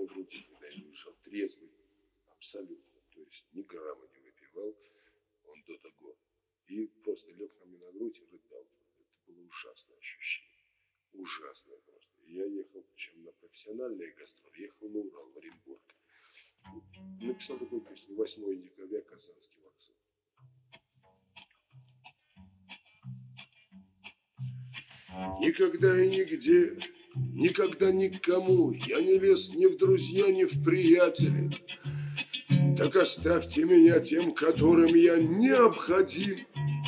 груди, когда я вышел, трезвый, абсолютно, то есть ни грамма не выпивал он до того. И просто лег на мне на грудь и рыдал. Это было ужасное ощущение. Ужасное просто. И я ехал, причем на профессиональные гастроли, ехал на Урал, в Оренбург. Написал такую песню «8 декабря, Казанский вокзал». Никогда и нигде, никогда никому я не лез ни в друзья, ни в приятели. Так оставьте меня тем, которым я необходим.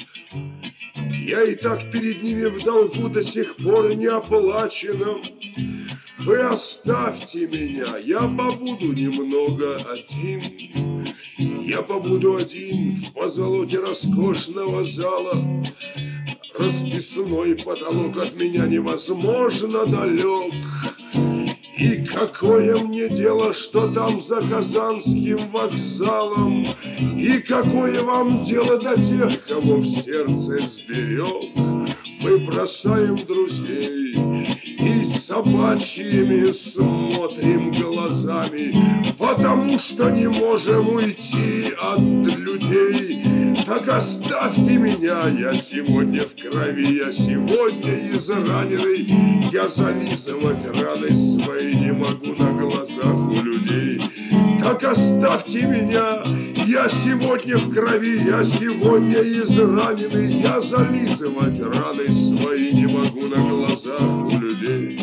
Я и так перед ними в долгу до сих пор не оплаченном. Вы оставьте меня, я побуду немного один. Я побуду один в позолоте роскошного зала. Расписной потолок от меня невозможно далек. И какое мне дело, что там за Казанским вокзалом? И какое вам дело до тех, кого в сердце сберег? Мы бросаем друзей и собачьими смотрим глазами, потому что не можем уйти от людей. Так оставьте меня, я сегодня в крови, я сегодня израненный, я зализывать раны свои не могу на глазах у людей. Так оставьте меня, я сегодня в крови, я сегодня израненный, я зализывать раны свои не могу на глазах у людей.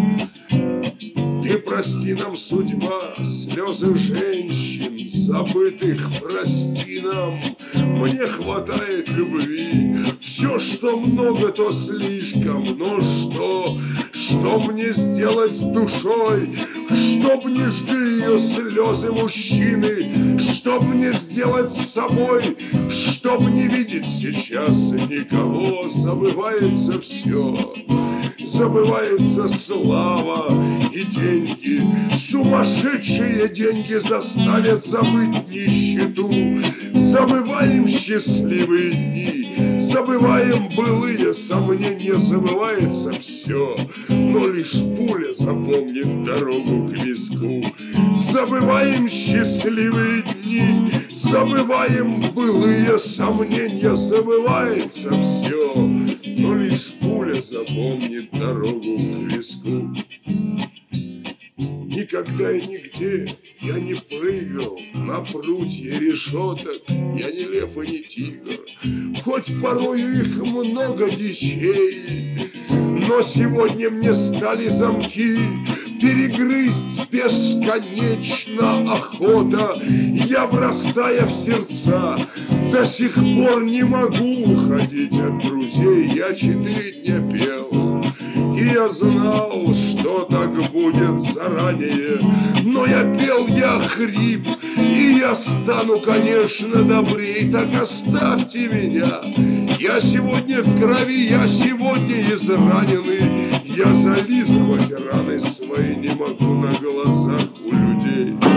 Ты прости нам, судьба, слезы женщин забытых, прости нам. Мне хватает любви, все, что много, то слишком. Но что мне сделать с душой, чтоб не жгли ее слезы мужчины? Что мне сделать с собой, чтоб не видеть сейчас никого? Забывается все, забывается слава и деньги. Сумасшедшие деньги заставят забыть нищету. Забываем счастливые дни, забываем былые сомнения. Забывается все, но лишь пуля запомнит дорогу к виску. Забываем счастливые дни, забываем былые сомнения. Забывается все, но лишь пуля запомнит дорогу к виску. Никогда и нигде я не прыгал на прутья решеток, я не лев и не тигр, хоть порою их много дичей. Но сегодня мне стали замки перегрызть бесконечно охота. Я, врастая в сердца, до сих пор не могу уходить от друзей. Я 4 дня пел, и я знал, что так будет заранее. Но я пел, я хрип, и я стану, конечно, добрей. Так оставьте меня, я сегодня в крови, я сегодня израненный. Я зализывать раны свои не могу на глазах у людей.